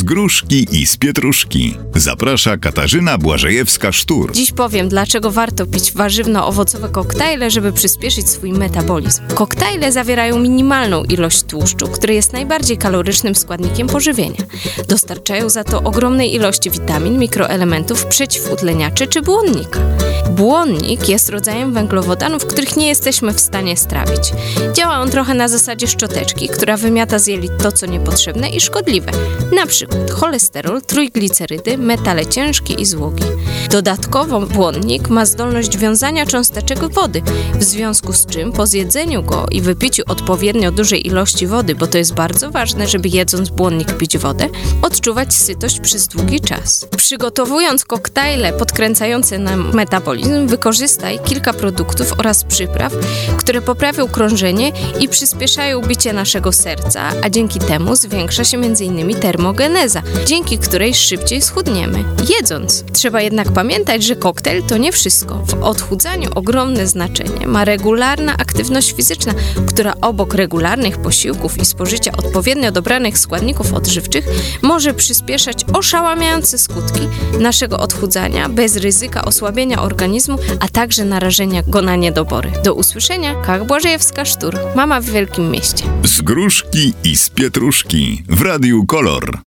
z gruszki i z pietruszki. Zaprasza Katarzyna Błażejewska-Sztur. Dziś powiem, dlaczego warto pić warzywno-owocowe koktajle, żeby przyspieszyć swój metabolizm. Koktajle zawierają minimalną ilość tłuszczu, który jest najbardziej kalorycznym składnikiem pożywienia. Dostarczają za to ogromnej ilości witamin, mikroelementów, przeciwutleniaczy czy błonnika. Błonnik jest rodzajem węglowodanów, których nie jesteśmy w stanie strawić. Działa on trochę na zasadzie szczoteczki, która wymiata z jelit to, co niepotrzebne i szkodliwe. Na przykład cholesterol, trójglicerydy, metale ciężkie i złogi. Dodatkowo błonnik ma zdolność wiązania cząsteczek wody, w związku z czym po zjedzeniu go i wypiciu odpowiednio dużej ilości wody, bo to jest bardzo ważne, żeby jedząc błonnik pić wodę, odczuwać sytość przez długi czas. Przygotowując koktajle podkręcające nam metabolizm, wykorzystaj kilka produktów oraz przypraw, które poprawią krążenie i przyspieszają bicie naszego serca, a dzięki temu zwiększa się m.in. termogeneza, dzięki której szybciej schudniemy. Jedząc. Trzeba jednak pamiętać, że koktajl to nie wszystko. W odchudzaniu ogromne znaczenie ma regularna aktywność fizyczna, która obok regularnych posiłków i spożycia odpowiednio dobranych składników odżywczych może przyspieszać oszałamiające skutki naszego odchudzania bez ryzyka osłabienia organizmu, a także narażenia go na niedobory. Do usłyszenia, Katarzyna Błażejewska-Sztur, mama w Wielkim Mieście. Z gruszki i z pietruszki w Radiu Kolor.